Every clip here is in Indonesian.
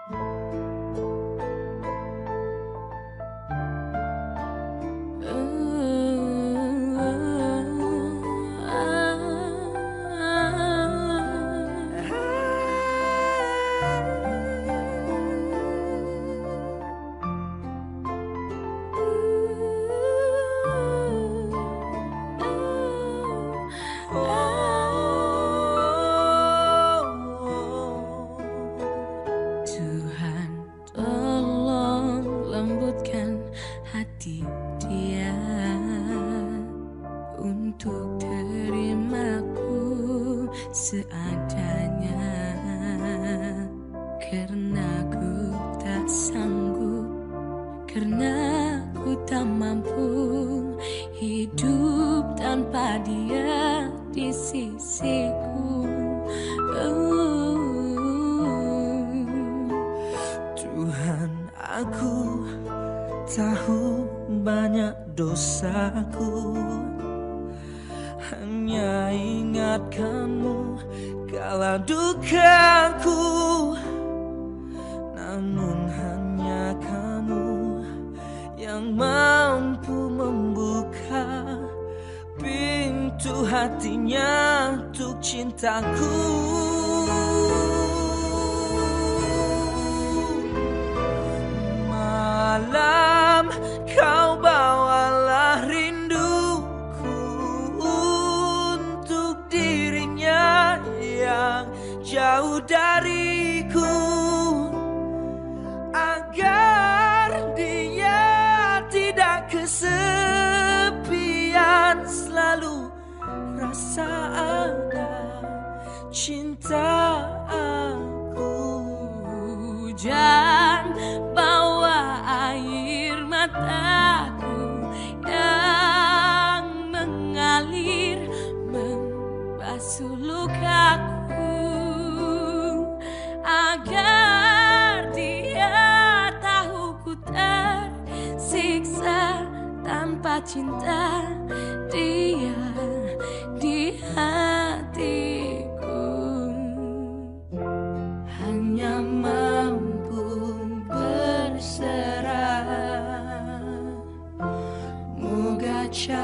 Tuhan, tolong lembutkan hati dia untuk terimaku seadanya, karena ku tak sanggup, karena ku tak mampu hidup tanpa dia di sisiku. Tuhan, aku tahu banyak dosaku, hanya ingatkanmu kala dukaku. Namun hanya kamu yang mampu membuka pintu hatinya untuk cintaku. Malam kau bawalah rinduku untuk dirinya yang jauh dariku, agar dia tidak kesepian, selalu rasa ada cinta aku. Hujan bawa air mataku yang mengalir membasuh lukaku, agar dia tahu ku tersiksa tanpa cinta dia di hatiku. Hanya mampu berserah, moga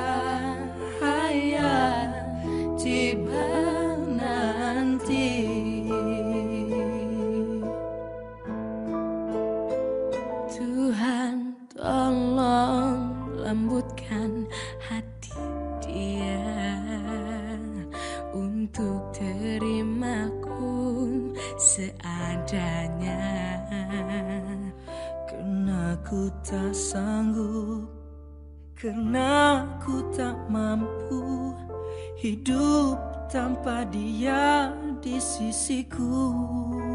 cahaya tiba nanti. Tuhan, tolong lembutkan hati dia untuk terimaku seadanya, Karena ku tak sanggup, karena ku tak mampu hidup tanpa dia di sisiku.